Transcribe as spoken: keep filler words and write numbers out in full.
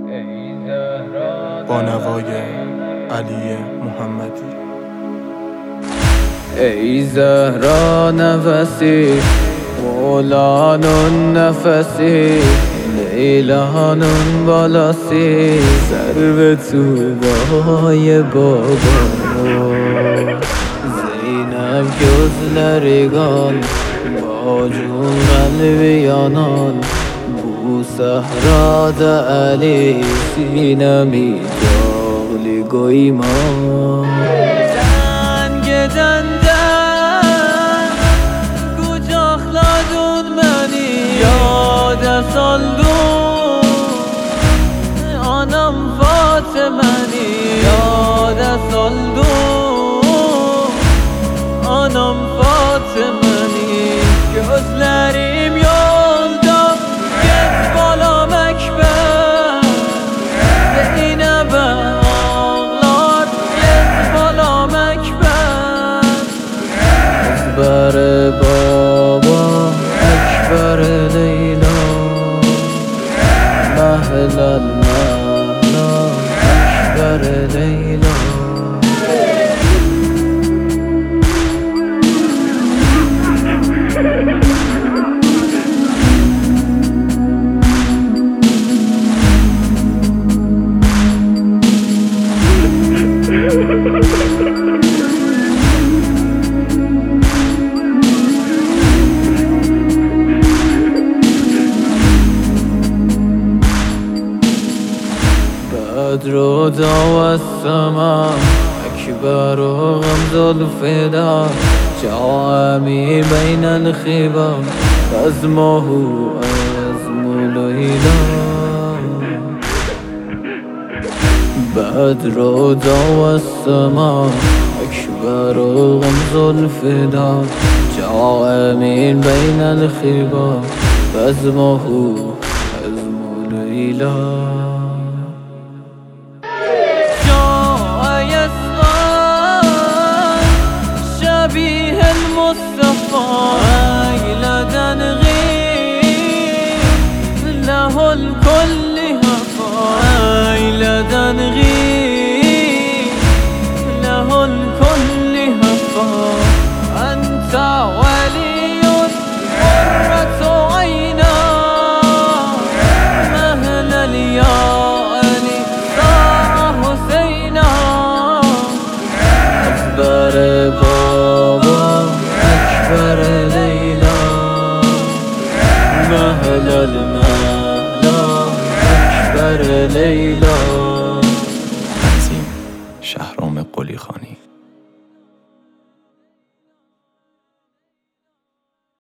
با نوای علی محمدی. ای زهرا نفسی مولانون نفسی لیلانون بالاسی سر به توبای بابا زینب gözlerigan با جون قلبی آنان بو صحرادا علی سینمی جاغلی گویمان dengeden kucakladın beni, yâde saldın anam Fatime'ni, yâde saldın anam Fatime'ni. Gözlerim yolda git balam ekber, Zeynep'e ağlar git balam ekber. Ekber baba, ekber Leyla, mehlel mehla, ekber Leyla. بدر دعوى السماء أكبر غمز الفدا جامي بين الخبا أزمه أزم ليلى. بدر دعوى السماء أكبر غمز الفدا جامي بين الخبا أزمه أزم ليلى. شبيه المصطفى ليلة غير له الكل هفا ليلة غير له الكل هفا. أنت ولي قرة عينا مهل اليالي ساعة حسينا. أكبر بابا أكبر ليلى مهل المهلا أكبر ليلى. تنظیم شهرام قلی خانی.